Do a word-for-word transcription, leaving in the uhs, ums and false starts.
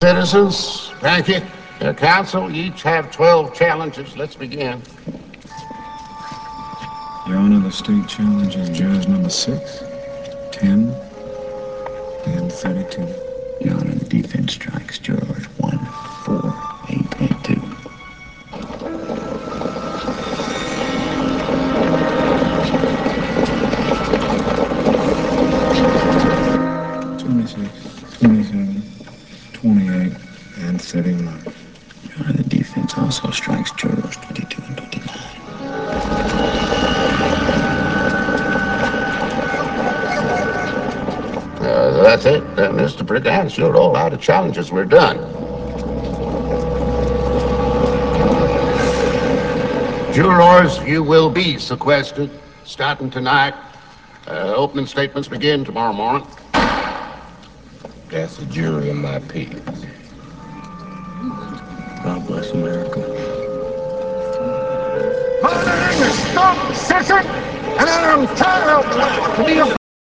Citizens, thank you. Uh, council, you each have twelve challenges. Let's begin. Your Honor, the state challenge is jurors number six, ten, and thirty-two. Your Honor, the defense strikes jurors one, four, eight, and two. twenty-six, twenty-seven, twenty-eight, and thirty-one. Your Honor, the defense also strikes jurors twenty-two and twenty-nine. Uh, that's it, uh, Mister Brigand. Showed all out of challenges. We're done. Jurors, you will be sequestered starting tonight. Uh, opening statements begin tomorrow morning. That's a jury of my peers. God bless America. My name is Scott Sisson, and I'm tired of